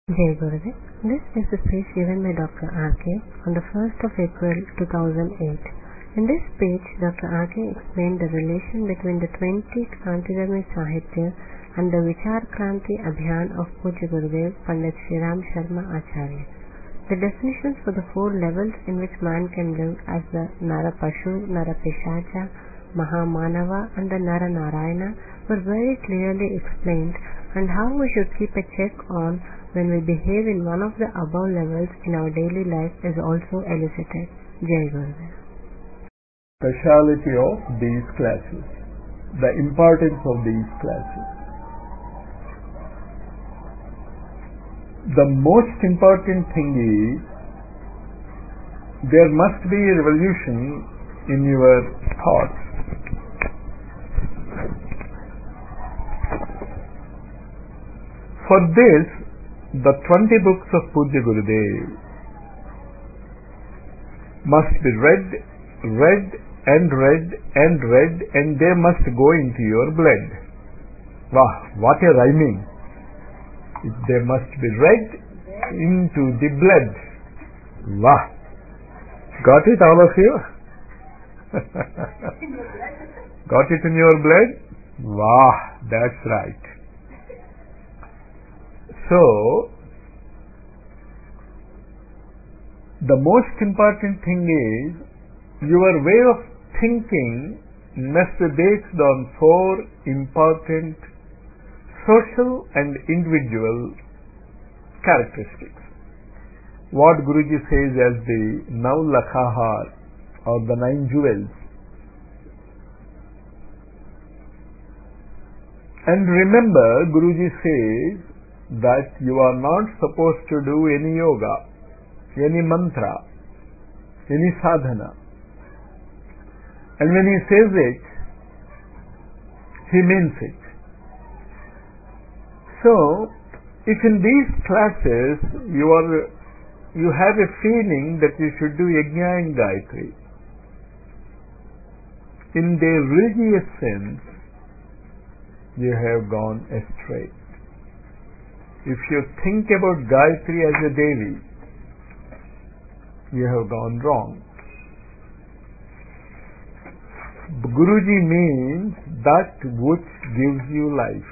Jai Gurudev. This is the speech given by Dr. R.K. on the 1st of April 2008. In this speech, Dr. R.K. explained the relation between the 20th Krantigarmi Sahitya and the Vichar Kranti Abhiyan of Pujya Gurudev Pandit Sri Ram Sharma Acharya. The definitions for the 4 levels in which man can live as the Nara Pashu, Nara Pishacha, Mahamanava and the Nara Narayana were very clearly explained, and how we should keep a check on when we behave in one of the above levels in our daily life is also elicited. Jai Gurudev. Speciality of these classes, the importance of these classes. The most important thing is there must be a revolution in your thoughts. For this, the 20 books of Pujya Gurudev must be read, and they must go into your blood. Wow, what a rhyming! They must be read into the blood. Wow! Got it, all of you? Got it in your blood? Wow, that's right. So, the most important thing is your way of thinking must be based on 4 important social and individual characteristics. What Guruji says as the Nav Lakhahar or the 9 jewels. And remember, Guruji says that you are not supposed to do any yoga, any mantra, any sadhana. And when he says it, he means it. So, if in these classes you have a feeling that you should do Yajna and Gayatri, in the religious sense, you have gone astray. If you think about Gayatri as a Devi, you have gone wrong. Guruji means that which gives you life.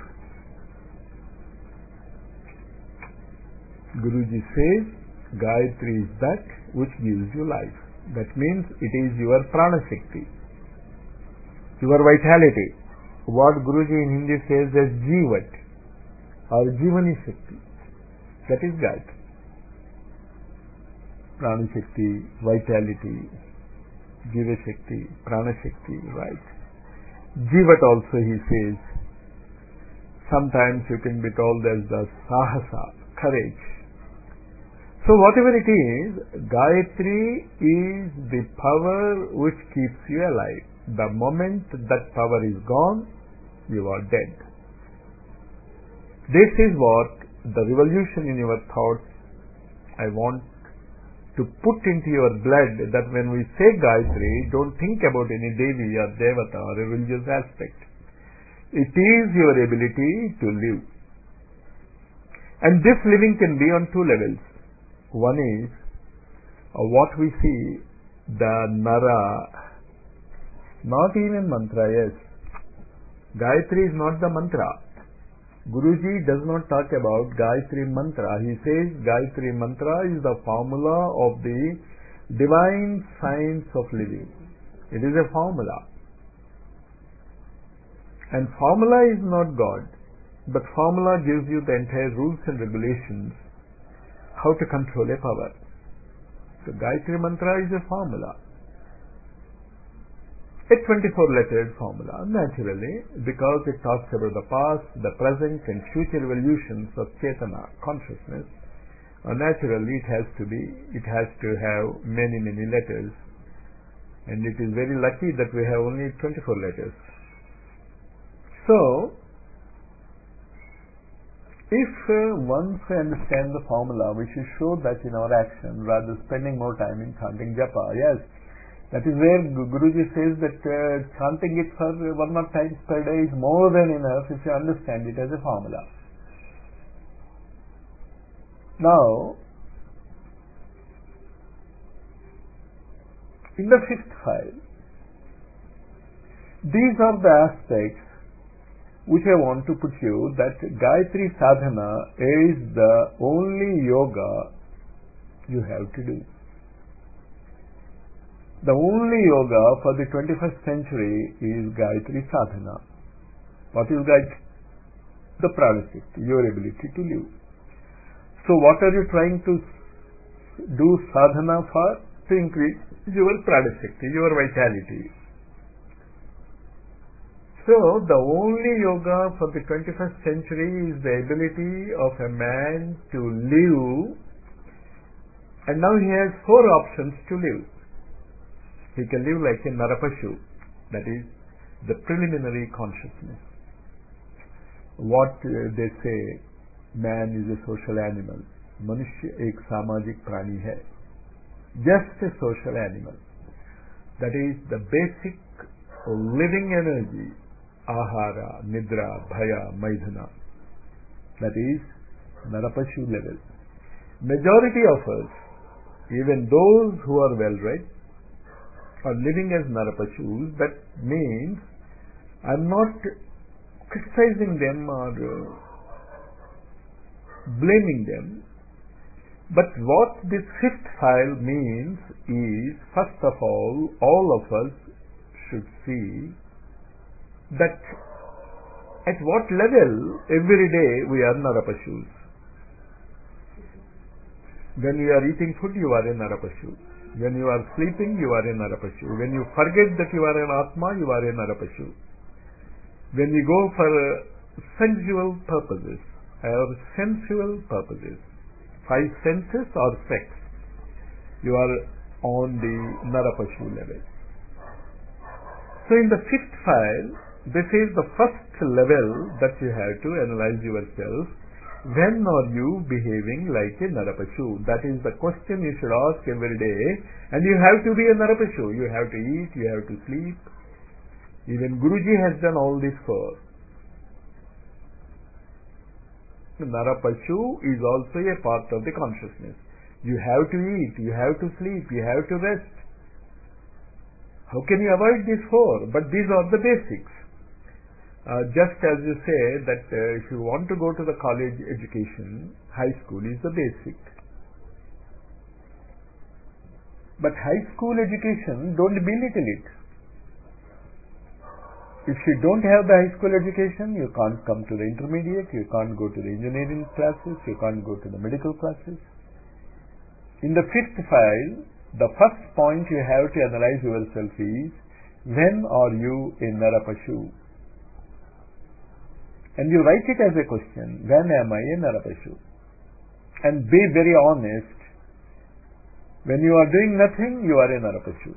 Guruji says Gayatri is that which gives you life. That means it is your prana shakti, your vitality. What Guruji in Hindi says as Jivat or Jivani Shakti. That is Gayatri. Prana Shakti, vitality, Jiva Shakti, Prana Shakti, right? Jivat also he says. Sometimes you can be told as the Sahasa, courage. So whatever it is, Gayatri is the power which keeps you alive. The moment that power is gone, you are dead. This is what the revolution in your thoughts I want to put into your blood, that when we say Gayatri, don't think about any Devi or Devata or a religious aspect. It is your ability to live. And this living can be on 2 levels. One is what we see, the Nara, not even mantra, yes. Gayatri is not the mantra. Guruji does not talk about Gayatri mantra. He says Gayatri mantra is the formula of the divine science of living. It is a formula. And formula is not God, but formula gives you the entire rules and regulations how to control a power. So Gayatri mantra is a formula. A 24-lettered formula, naturally, because it talks about the past, the present and future evolutions of Chetana, consciousness. Naturally, it has to have many letters, and it is very lucky that we have only 24 letters. So, if once we understand the formula, we should show that in our action rather than spending more time in chanting japa. Yes, that is where Guruji says that chanting it for 1 or 2 times per day is more than enough if you understand it as a formula. Now, in the fifth file, these are the aspects which I want to put you, that Gayatri Sadhana is the only yoga you have to do. The only yoga for the 21st century is Gayatri Sadhana. What is Gayatri? The Pranashakti, your ability to live. So what are you trying to do sadhana for? To increase your Pranashakti, your vitality. So the only yoga for the 21st century is the ability of a man to live, and now he has 4 options to live. He can live like a Narapashu, that is the preliminary consciousness. What they say, man is a social animal. Manushya ek samajik prani hai. Just a social animal. That is the basic living energy. Ahara, Nidra, Bhaya, Maidhana. That is Narapashu level. Majority of us, even those who are well read, are living as Narapashus. That means I'm not criticizing them or blaming them, but what this fifth file means is, first of all of us should see that at what level every day we are Narapashus. When you are eating food, you are a Narapashu. When you are sleeping, you are a Narapashu. When you forget that you are an Atma, you are a Narapashu. When you go for sensual purposes or sensual purposes, 5 senses or sex, you are on the Narapashu level. So in the fifth file, this is the first level that you have to analyze yourself. When are you behaving like a Narapashu? That is the question you should ask every day. And you have to be a Narapashu. You have to eat, you have to sleep. Even Guruji has done all this for. Narapashu is also a part of the consciousness. You have to eat, you have to sleep, you have to rest. How can you avoid these 4? But these are the basics. Just as you say that if you want to go to the college education, high school is the basic. But high school education, don't belittle it. If you don't have the high school education, you can't come to the intermediate, you can't go to the engineering classes, you can't go to the medical classes. In the fifth file, the first point you have to analyze yourself is, when are you a Narapashu? And you write it as a question, when am I a Narapashu? And be very honest. When you are doing nothing, you are a Narapashu.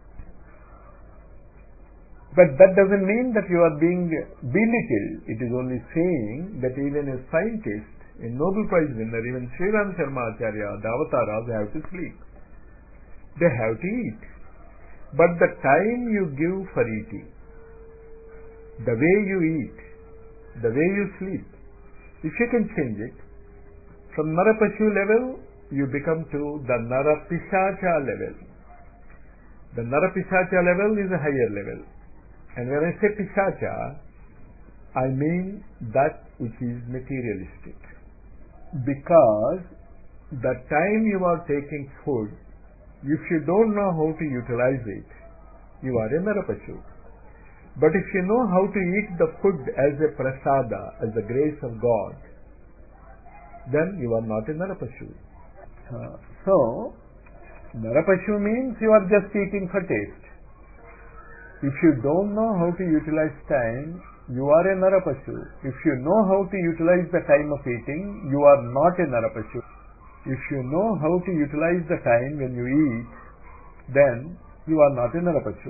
But that doesn't mean that you are being belittled. It is only saying that even a scientist, a Nobel Prize winner, even Sri Ram Sharma Acharya, the Avataras have to sleep. They have to eat. But the time you give for eating, the way you eat, the way you sleep, if you can change it, from Narapashu level, you become to the Narapisacha level. The Narapisacha level is a higher level. And when I say Pisacha, I mean that which is materialistic. Because the time you are taking food, if you don't know how to utilize it, you are a Narapashu. But if you know how to eat the food as a prasada, as the grace of God, then you are not a Narapashu. So, Narapashu means you are just eating for taste. If you don't know how to utilize time, you are a Narapashu. If you know how to utilize the time of eating, you are not a Narapashu. If you know how to utilize the time when you eat, then you are not a Narapashu.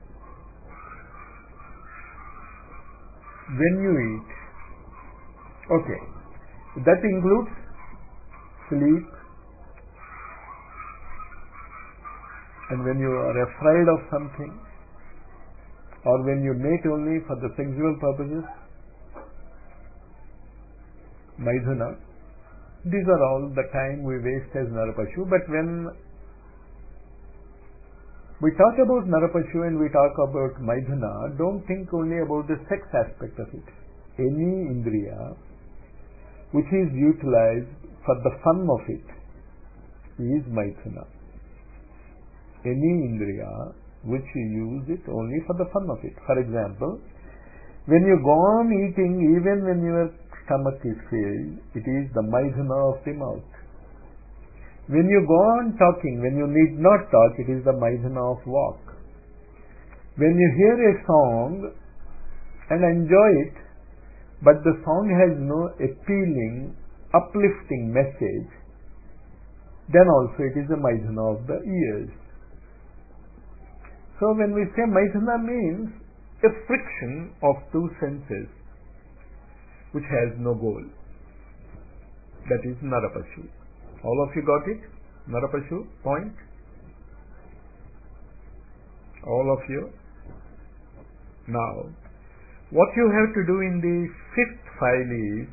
When you eat, okay, that includes sleep, and when you are afraid of something, or when you mate only for the sexual purposes, Maidhana, These are all the time we waste as Narapashu. But when we talk about Narapashu and we talk about Maithuna, don't think only about the sex aspect of it. Any Indriya which is utilized for the fun of it is Maithuna. Any Indriya which you use it only for the fun of it. For example, when you go on eating, even when your stomach is filled, it is the Maithuna of the mouth. When you go on talking, when you need not talk, it is the Maithuna of walk. When you hear a song and enjoy it, but the song has no appealing, uplifting message, then also it is a Maithuna of the ears. So when we say Maithuna means a friction of two senses which has no goal. That is Narapashu. All of you got it? Narapashu? Point? All of you? Now, what you have to do in the fifth file is,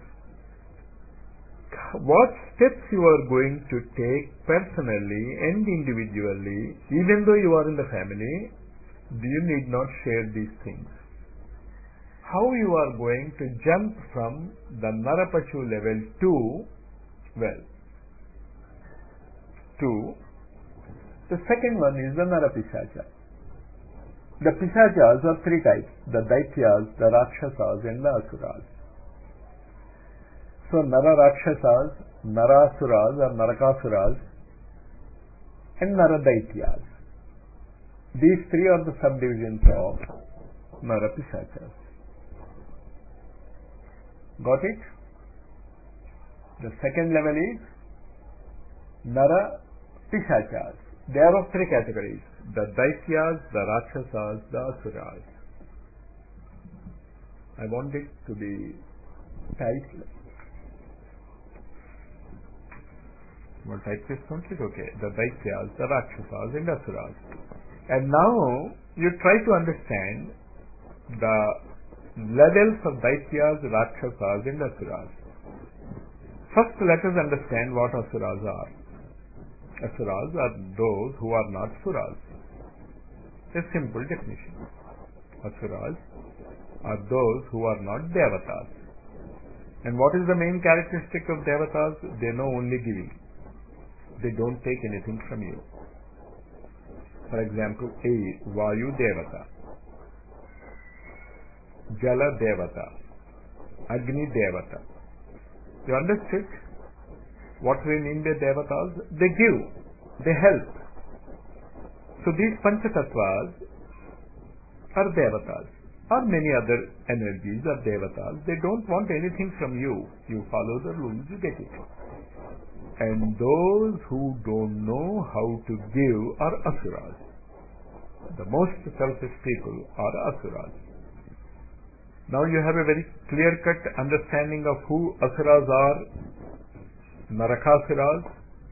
what steps you are going to take personally and individually, even though you are in the family, you need not share these things. How you are going to jump from the Narapashu level to the second one is the Narapisacha. The Pisachas are three types: the Daityas, the Rakshasas and the Asuras. So Nara Rakshasas, Narasuras or Narakasuras and Naradaityas. These three are the subdivisions of Narapisachas. Got it? The second level is Nara Pisachas. They are of three categories: the Daityas, the Rakshasas, the Asuras. I want it to be tight. Well, type this, don't it? Okay. The Daityas, the Rakshasas and Asuras. And now you try to understand the levels of Daityas, Rakshasas and Asuras. First, let us understand what Asuras are. Asuras are those who are not Suras. A simple definition. Asuras are those who are not Devatas. And what is the main characteristic of Devatas? They know only giving. They don't take anything from you. For example, Vayu Devata, Jala Devata, Agni Devata. You understood what we mean by Devatas? They give, they help. So these Panchatattvas are Devatas, or many other energies are Devatas. They don't want anything from you. You follow the rules, you get it. And those who don't know how to give are Asuras. The most selfish people are Asuras. Now you have a very clear-cut understanding of who Asuras are. Narakasuras.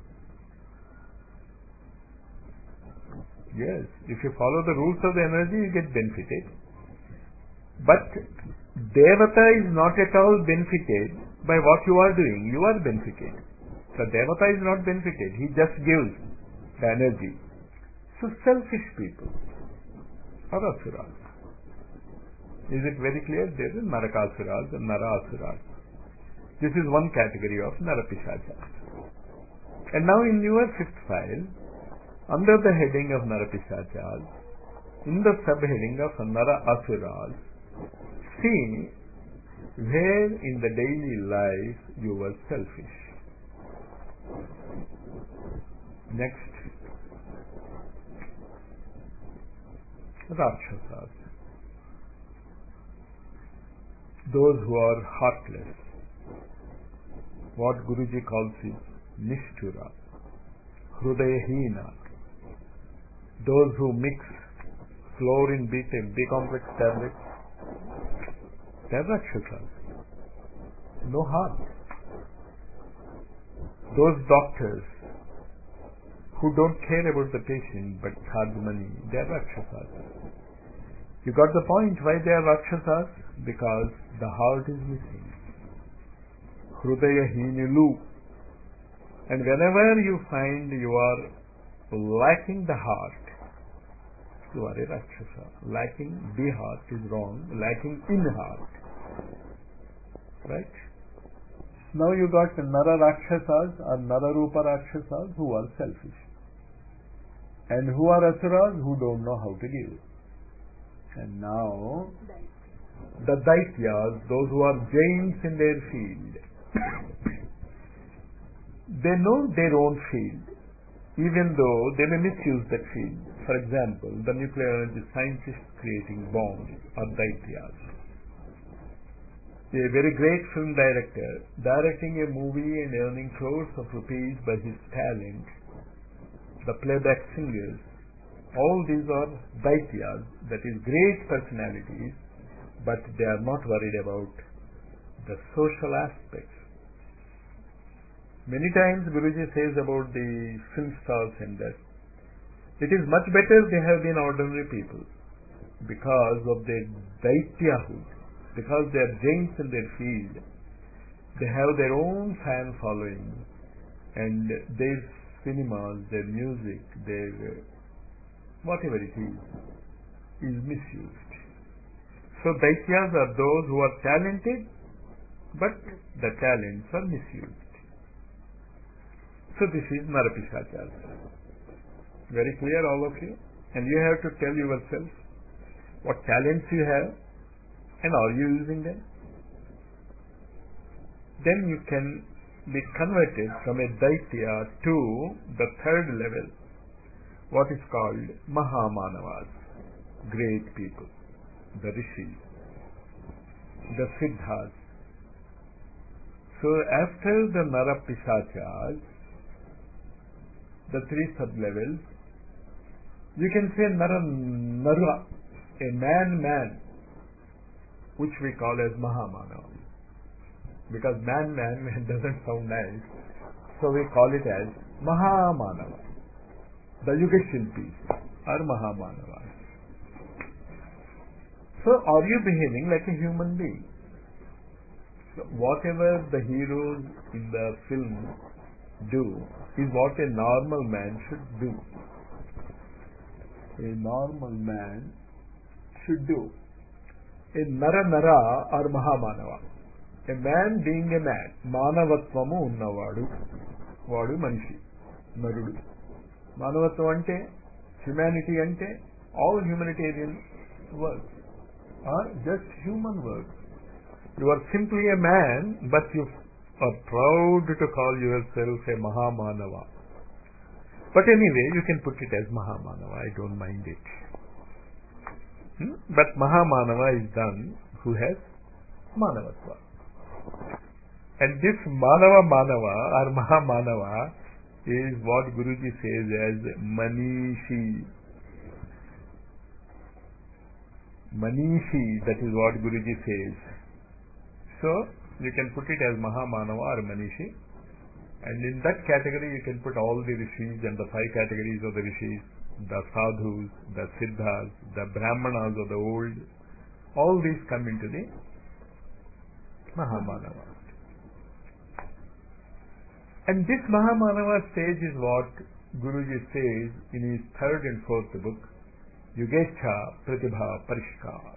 Yes, if you follow the rules of the energy, you get benefited. But Devata is not at all benefited by what you are doing. You are benefited. The Devata is not benefited. He just gives the energy. So selfish people are Asuras. Is it very clear? There is Narakasuras and Narasuras. This is one category of Narapisachas. And now in your fifth file, under the heading of Narapisachas, in the subheading of Narasuras, see where in the daily life you were selfish. Next, Rakshasas. Those who are heartless. What Guruji calls is Nishtura, Hrudayahina. Those who mix fluorine B10, B-complex tablets, they are Rakshasas. No heart. Those doctors who don't care about the patient but charge money, they are Rakshasas. You got the point why they are Rakshasas? Because the heart is missing. Hrudayahinilu. And whenever you find you are lacking the heart, you are a Rakshasa. Lacking the heart is wrong. Lacking in heart. Right? Now you got Nara Rakshasas or Nara Rupa Rakshasas who are selfish. And who are Asuras who don't know how to give. And now the Daityas, those who are giants in their field, they know their own field, even though they may misuse that field. For example, the nuclear energy scientists creating bombs are Daityas. A very great film director directing a movie and earning crores of rupees by his talent, the playback singers, all these are Daityas, that is great personalities, but they are not worried about the social aspects. Many times Guruji says about the film stars and that it is much better they have been ordinary people because of their Daityahood, because they are giants in their field. They have their own fan following and their cinemas, their music, their whatever it is misused. So Daityas are those who are talented, but the talents are misused. So this is Narapisachas. Very clear, all of you? And you have to tell yourself what talents you have and are you using them? Then you can be converted from a Daitya to the third level, what is called Mahamanavas, great people, the Rishis, the Siddhas. So after the Narapisachas, the three sub-levels, you can say Nara, a man, which we call as Mahamanava. Because man doesn't sound nice, so we call it as Mahamanava. The Yugashilpis are Mahamanavas. So are you behaving like a human being? So whatever the heroes in the film do is what a normal man should do. A normal man should do. A Nara or Mahamanava. A man being a man. Manavatvamu unnavadu. Vadu manishi. Narudu. Manavatvam ante, humanity ante, all humanitarian works are just human works. You are simply a man, but you are proud to call yourself a Mahamanava. But anyway, you can put it as Mahamanava, I don't mind it. But Mahamanava is done who has Manavatva. And this Manava or Mahamanava is what Guruji says as Manishi. Manishi, that is what Guruji says. So, you can put it as Mahamanava or Manishi. And in that category you can put all the Rishis and the 5 categories of the Rishis, the Sadhus, the Siddhas, the Brahmanas of the old. All these come into the Mahamanava. And this Mahamanava stage is what Guruji says in his 3rd and 4th book, Yugesha Pratibha Parishkar.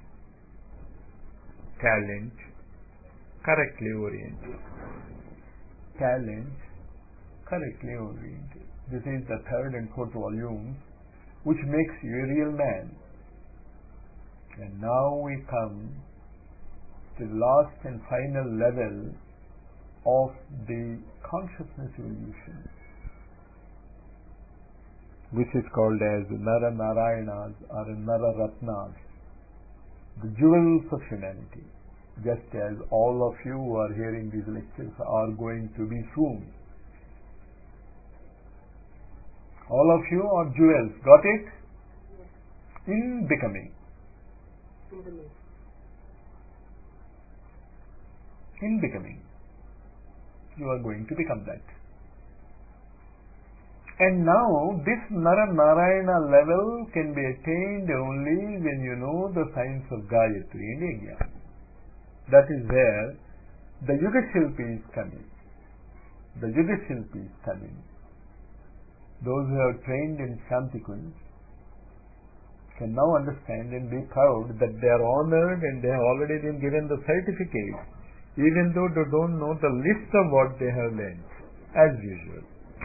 Talent correctly oriented. Talent correctly oriented. This is the 3rd and 4th volumes, which makes you a real man. And now we come to the last and final level of the consciousness evolution, which is called as Nara Narayanas or Nara Ratnas, the jewels of humanity. Just as all of you who are hearing these lectures are going to be soon. All of you are jewels. Got it? Yes. In becoming. In becoming. You are going to become that. And now this Nara Narayana level can be attained only when you know the science of Gayatri and Yajna. That is where the Yuga Shilpi is coming. the Yuga Shilpis come in. Those who have trained in Shantikund can now understand and be proud that they are honored and they have already been given the certificate, even though they don't know the list of what they have learned, as usual.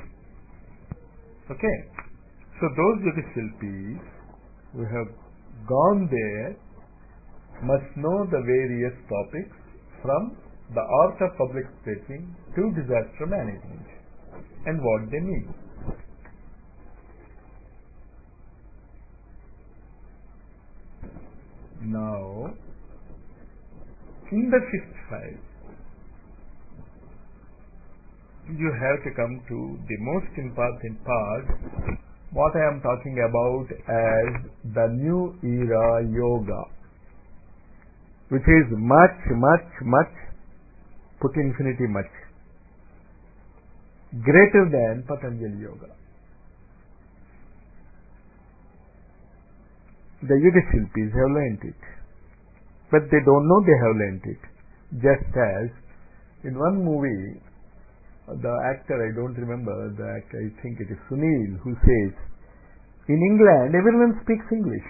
Okay? So those Yuga Shilpis who have gone there must know the various topics from the art of public speaking to disaster management and what they mean. Now, in the fifth file, you have to come to the most important part, what I am talking about as the new era yoga, which is much, put infinity much, greater than Patanjali yoga. The Yuga Shilpis have learnt it, but they don't know they have learnt it. Just as in one movie, the actor, I don't remember the actor, I think it is Sunil, who says, in England everyone speaks English.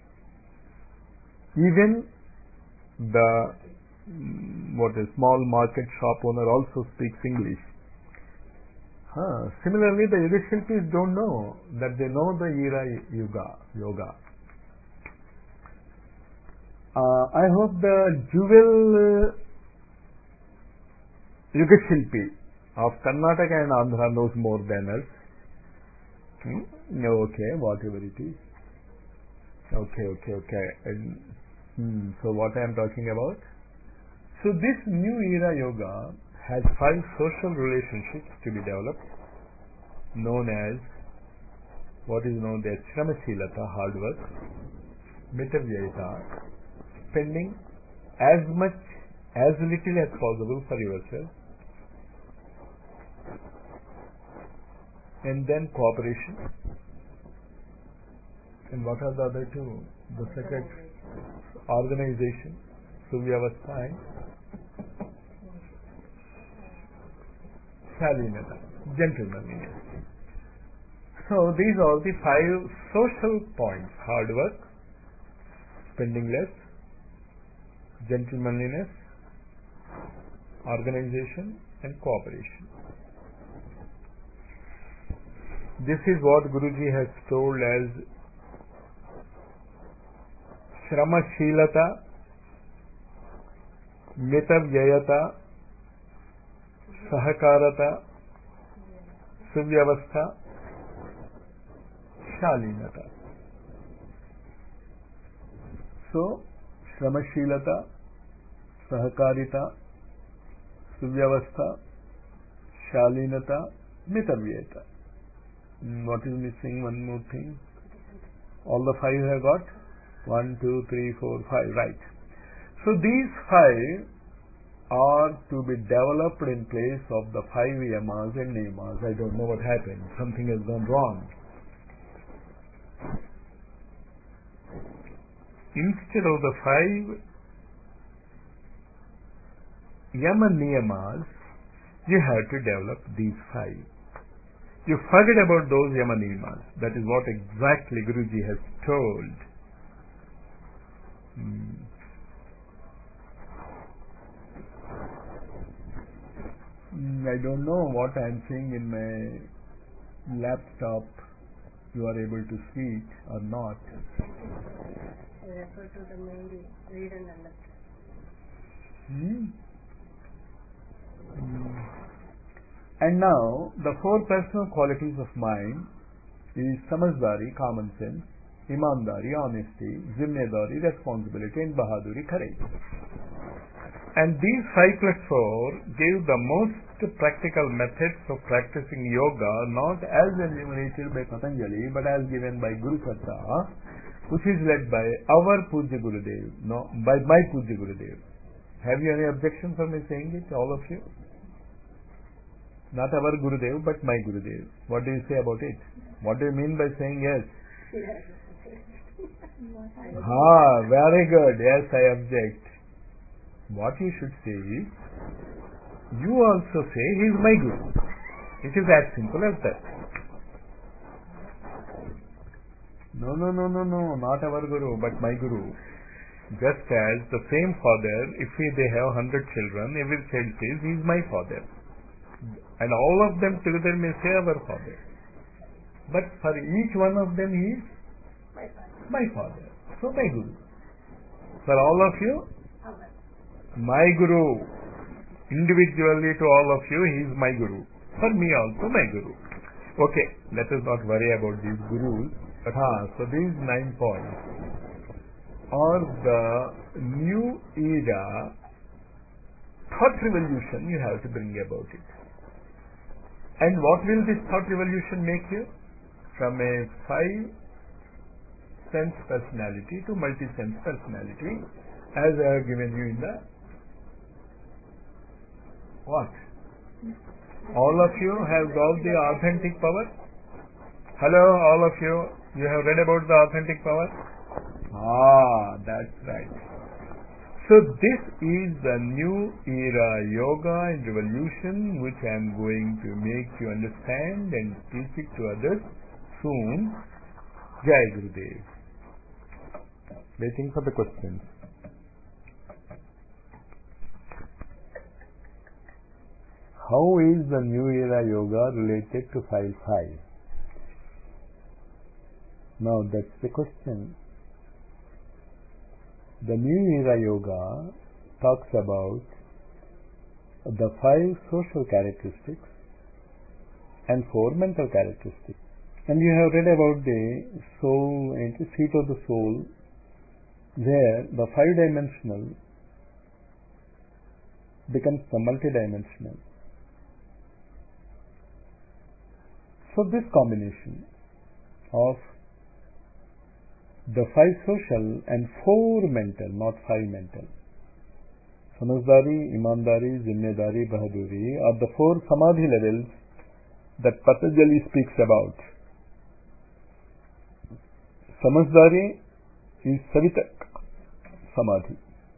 Even the small market shop owner also speaks English. Similarly, the Yuga Shilpis don't know that they know the era yoga. I hope the jewel Yuga Shilpi of Karnataka and Andhra knows more than us. Okay, whatever it is. Okay. So what I am talking about? So this new era yoga has 5 social relationships to be developed, known as what is known as Shramashilata, hard work, Mitavyayata, spending as little as possible for yourself, and then cooperation. And what are the other two? The second, organization, Suvyavastha and Shalinata, gentlemanliness. So these are the 5 social points: hard work, spending less, gentlemanliness, organization, and cooperation. This is what Guruji has told as Shramashilata, Mitavyayata, Sahakarata, Suvyavastha, Shalinata. So, Shramashilata, Sahakarita, Suvyavastha, Shalinata, Mitavyayata. What is missing? One more thing. All the 5 have got? 1, 2, 3, 4, 5. Right. So these 5 are to be developed in place of the 5 yamas and niyamas. I don't know what happened. Something has gone wrong. Instead of the 5 yama niyamas, you have to develop these 5. You forget about those yama niyamas. That is what exactly Guruji has told. I don't know what I am seeing in my laptop. You are able to see it or not. Refer to the mail, read and understand. And now, the 4 personal qualities of mind is Samajdari, common sense, Imandari, honesty, Zimmedari, responsibility, and Bahaduri, courage. And these 5 plus 4 give the most practical methods of practicing yoga, not as enumerated by Patanjali, but as given by Guru Satta, which is led by our Pujya Gurudev, by my Pujya Gurudev. Have you any objection for me saying it, all of you? Not our Gurudev, but my Gurudev. What do you say about it? What do you mean by saying yes? Very good. Yes, I object. What you should say is, you also say, he is my Guru. It is as simple as that. No, not our Guru, but my Guru. Just as the same father, if they have 100 children, every child says, he is my father. And all of them together may say, our father. But for each one of them, he is my father. So my Guru. For all of you, my Guru. Individually to all of you, he is my Guru. For me also, my Guru. Okay, let us not worry about these Gurus. But so these 9 points are the new era thought revolution you have to bring about it. And what will this thought revolution make you? From a 5-sense personality to multi-sense personality, as I have given you in the what? All of you have got the authentic power? Hello, all of you. You have read about the authentic power? That's right. So this is the new era yoga and revolution which I am going to make you understand and teach it to others soon. Jai Gurudev. Waiting for the questions. How is the new era yoga related to file 5? Now that's the question. The new era yoga talks about the 5 social characteristics and 4 mental characteristics. And you have read about the soul and the seat of the soul, where the 5-dimensional becomes the multidimensional. So this combination of the 5 social and 4 mental, not 5 mental. Samajhdari, Imandari, Zimmedari, Bahaduri are the 4 samadhi levels that Patanjali speaks about. Samajhdari is Savitak Samadhi.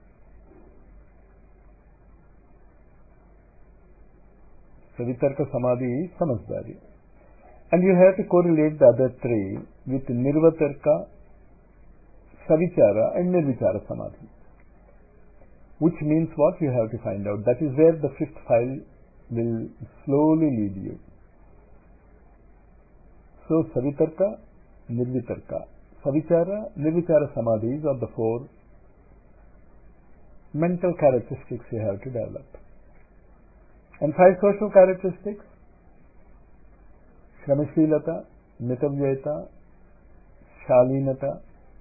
Savitarka Samadhi is Samajhdari. And you have to correlate the other 3 with Nirvatarka, Savichara and Nirvichara Samadhi. Which means what you have to find out. That is where the 5th file will slowly lead you. So Savitarka, Nirvitarka, Savichara, Nirvichara Samadhis are the 4 mental characteristics you have to develop. And 5 social characteristics: Shramashilata, Mitavyayata, Shalinata,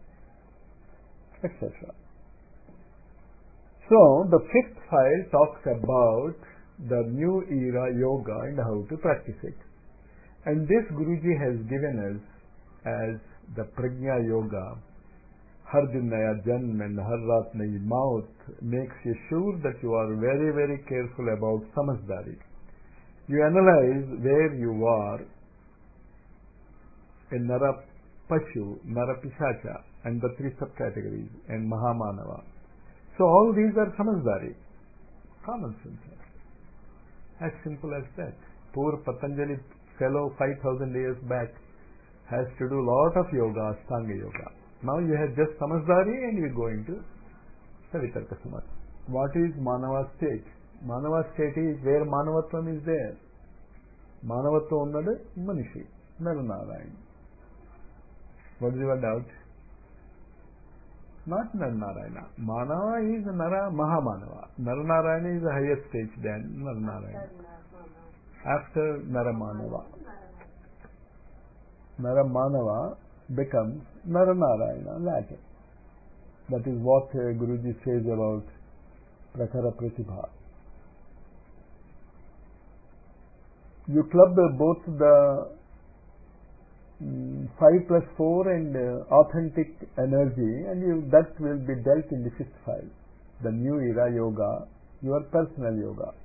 etc. So the 5th file talks about the new era yoga and how to practice it. And this Guruji has given us as the Prajna Yoga. Har din naya janm and har raat nayi maut makes you sure that you are very, very careful about Samajhdari. You analyze where you are in Nara Pashu, Nara Pishacha, and the 3 subcategories, and Mahamanava. So all these are Samajhdari. Common sense. As simple as that. Poor Patanjali fellow 5,000 years back has to do lot of yoga, Ashtanga yoga. Now you have just Samajhdari and you go into Savitarka Samadhi. What is Manava state? Manava state is where Manavatvam is there. Manavatvam unnadu Manishi, Naranarayan. What is your doubt? Not Naranarayana. Manava is Nara Mahamanava. Naranarayana is the highest stage than Naranarayana. After Naramanava. Naramanava becomes Naranarayana later. That is what Guruji says about Prakhara Pratibha. You club both the 5 plus 4 and authentic energy, and that will be dealt in the 5th file. The new era yoga, your personal yoga.